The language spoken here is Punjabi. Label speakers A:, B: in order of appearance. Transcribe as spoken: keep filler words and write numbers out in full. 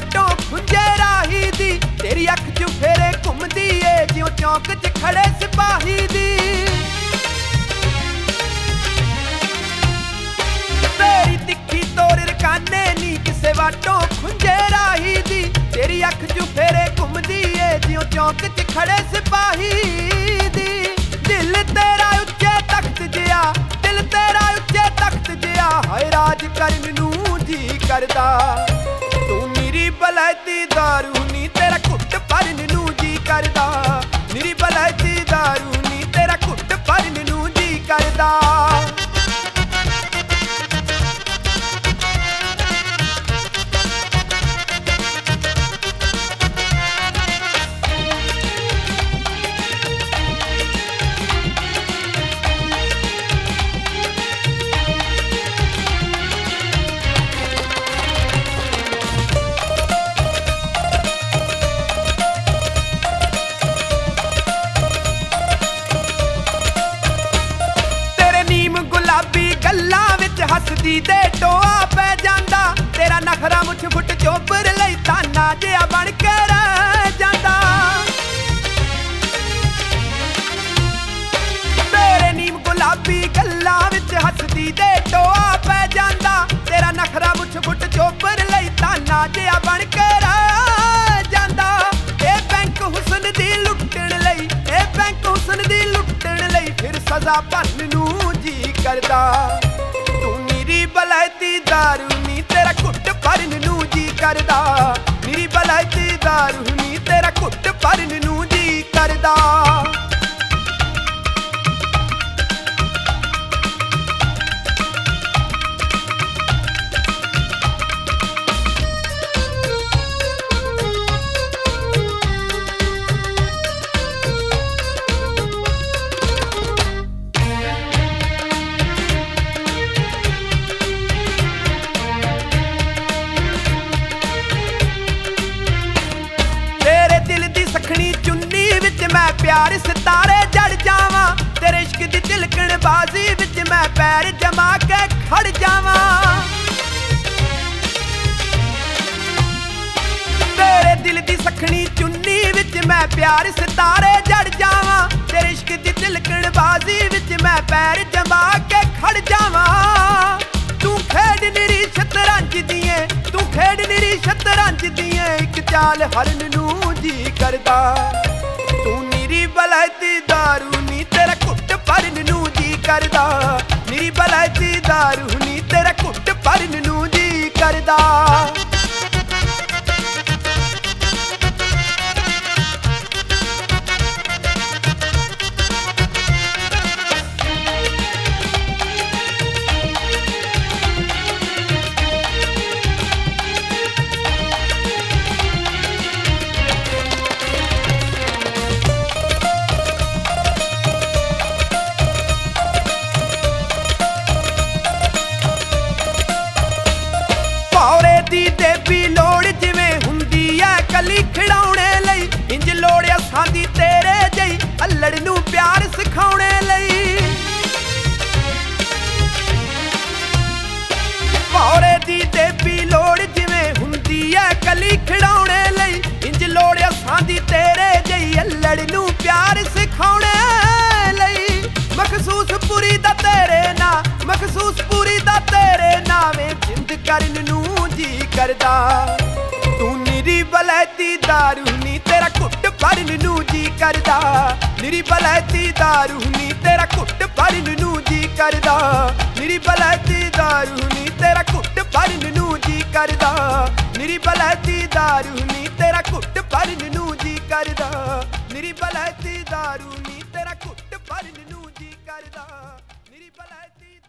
A: ਵਾਟੋਂ ਖੁੰਝੇ ਰਾਹੀ ਦੀ। ਤੇਰੀ ਅੱਖ 'ਚ ਫੇਰੇ ਘੁੰਮਦੀ ਏ ਜਿਉਂ ਚੌਂਕ 'ਚ ਖੜੇ ਸਿਪਾਹੀ ਦੀ। ਤੇਰੀ ਤਿੱਖੀ ਤੋਰ ਰਕਾਨੇ ਨੀ ਕਿਸੇ ਵਾਟੋਂ ਖੁੰਝੇ ਰਾਹੀ ਦੀ। ਤੇਰੀ ਅੱਖ 'ਚ ਫੇਰੇ ਘੁੰਮਦੀ ਏ ਜਿਉਂ ਚੌਂਕ 'ਚ ਖੜੇ ਸਿਪਾਹੀ ਦੀ। ਦਿਲ ਤੇਰਾ ਉੱਚੇ ਤਖਤ ਜਿਹਾ, ਦਿਲ ਤੇਰਾ ਉੱਚੇ ਤਖਤ ਜਿਹਾ, ਹਾਏ ਰਾਜ ਕਰਨ ਨੂੰ ਜੀ ਕਰਦਾ। ਤੂੰ ਮੇਰੀ ਬਲੈਤੀ ਦਾਰੂ ਨੀ ਤੇਰਾ ਘੁੱਟ ਭਰਨ ਨੂੰ ਜੀ ਕਰਦਾ। ਮੇਰੀ ਬਲੈਤੀ ਦਾਰੂ ਨੀ ਤੇਰਾ ਘੁੱਟ ਭਰਨ ਨੂੰ ਜੀ ਕਰਦਾ। ਗੱਲਾਂ ਵਿੱਚ ਹੱਸਦੀ ਦੇ ਟੋਆ ਪੈ ਜਾਂਦਾ। ਤੇਰਾ ਨਖਰਾ ਮੁੱਛ ਫੁੱਟ ਚੋਬਰ ਲਈ ਤਾਨਾ ਜਿਹਾ ਬਣ ਕੇ ਰਹਿ ਜਾਂਦਾ। ਤੇਰੇ ਨੀਮ ਗੁਲਾਬੀ ਗੱਲਾਂ ਵਿੱਚ ਹੱਸਦੀ ਦੇ ਟੋਆ ਪੈ ਜਾਂਦਾ। ਤੇਰਾ ਨਖਰਾ ਮੁੱਛ ਫੁੱਟ ਚੋਬਰ ਲਈ ਤਾਨਾ ਜਿਹਾ ਬਣ ਕੇ ਰਹਿ ਜਾਂਦਾ। ਇਹ ਬੈਂਕ ਹੁਸਨ ਦੀ ਲੁੱਟਣ ਲਈ, ਇਹ ਬੈਂਕ ਹੁਸਨ ਦੀ ਲੁੱਟਣ ਲਈ ਫਿਰ ਸਜ਼ਾ ਭਰਨ ਨੂੰ ਜੀ ਕਰਦਾ। ਤੂੰ ਮੇਰੀ ਬਲੈਤੀ ਦਾਰੂ ਨੀ ਤੇਰਾ ਘੁੱਟ ਭਰਨ ਨੂੰ ਜੀ ਕਰਦਾ। ਮੇਰੀ ਬਲੈਤੀ ਦਾਰੂ ਨੀ ਤੇਰਾ ਘੁੱਟ ਭਰਨ ਨੂੰ ਜੀ ਕਰਦਾ। ਸਖਣੀ ਚੁੰਨੀ ਵਿੱਚ ਮੈਂ ਪਿਆਰ ਸਿਤਾਰੇ ਜੜ ਜਾਵਾਂ। ਤੇਰੇ ਇਸ਼ਕ ਦੀ ਤਿਲਕਣ ਬਾਜ਼ੀ ਵਿੱਚ ਮੈਂ ਪੈਰ ਜਮਾ ਕੇ ਖੜ ਜਾਵਾਂ। ਤੇਰੇ ਦਿਲ ਦੀ ਸਖਣੀ ਚੁੰਨੀ ਵਿੱਚ ਮੈਂ ਪਿਆਰ ਸਿਤਾਰੇ ਜੜ ਜਾਵਾਂ। ਤੇਰੇ ਇਸ਼ਕ ਦੀ ਤਿਲਕਣ ਬਾਜ਼ੀ ਵਿੱਚ ਮੈਂ ਪੈਰ ਜਮਾ ਕੇ ਖੜ ਜਾਵਾਂ। ਤੂੰ ਖੇਡ ਨਿਰੀ ਸ਼ਤਰੰਜ ਦੀਏ, ਤੂੰ ਖੇਡ ਨਿਰੀ ਸ਼ਤਰੰਜ ਦੀਏ, ਇੱਕ ਚਾਲ ਹਰਨ ਨੂੰ ਜੀ ਕਰਦਾ। ਤੂੰ ਮੇਰੀ ਬਲੈਤੀ ਦਾਰੂ ਨੀ ਤੇਰਾ ਘੁੱਟ ਭਰਨ ਨੂੰ ਜੀ ਕਰਦਾ। ਮੇਰੀ ਬਲੈਤੀ ਦਾਰੂ ਨੀ ਤੇਰਾ ਘੁੱਟ ਭਰਨ ਨੂੰ ਜੀ ਕਰਦਾ। ਦੀ ਦੇਵੀ ਲੋੜ ਜਿਵੇਂ ਹੁੰਦੀ ਐ ਕਲੀ ਖਿਡਾਉਣੇ ਲਈ, ਇੰਜ ਲੋੜਿਆ ਸਾਂਦੀ ਤੇਰੇ ਜਈ ਅਲੜ ਨੂੰ ਪਿਆਰ ਸਿਖਾਉਣੇ ਲਈ। ਭੌਰੇ ਦੀ ਦੇਵੀ ਲੋੜ ਜਿਵੇਂ ਹੁੰਦੀ ਐ ਕਲੀ ਖਿਡਾਉਣੇ ਲਈ, ਇੰਜ ਲੋੜਿਆ ਸਾਂਦੀ ਤੇਰੇ ਜਈ ਅਲੜ ਨੂੰ ਪਿਆਰ ਸਿਖਾਉਣੇ ਲਈ। ਮਖਸੂਸ ਪੂਰੀ ਦਾ ਤੇਰੇ ਨਾਂ, ਮਖਸੂਸ ਪੂਰੀ ਦਾ ਤੇਰੇ ਨਾਵੇਂ ਜਿੰਦ ਕਰਨ ਨੂੰ ਜੀ ਕਰਦਾ। ਤੂੰ ਮੇਰੀ ਬਲੈਤੀ ਦਾਰੂ ਨੀ ਤੇਰਾ ਘੁੱਟ ਭਰਨ ਨੂੰ ਜੀ ਕਰਦਾ। ਮੇਰੀ ਬਲੈਤੀ ਦਾਰੂ ਨੀ ਤੇਰਾ ਘੁੱਟ ਭਰਨ ਨੂੰ ਜੀ ਕਰਦਾ। ਮੇਰੀ ਬਲੈਤੀ ਦਾਰੂ ਨੀ ਤੇਰਾ ਘੁੱਟ ਭਰਨ ਨੂੰ ਜੀ ਕਰਦਾ। ਮੇਰੀ ਬਲੈਤੀ ਦਾਰੂ ਨੀ ਤੇਰਾ ਘੁੱਟ ਭਰਨ ਨੂੰ ਜੀ ਕਰਦਾ। ਮੇਰੀ ਬਲੈਤੀ ਦਾਰੂ ਨੀ ਤੇਰਾ ਘੁੱਟ ਭਰਨ ਨੂੰ ਜੀ ਕਰਦਾ। ਮੇਰੀ ਬਲੈਤੀ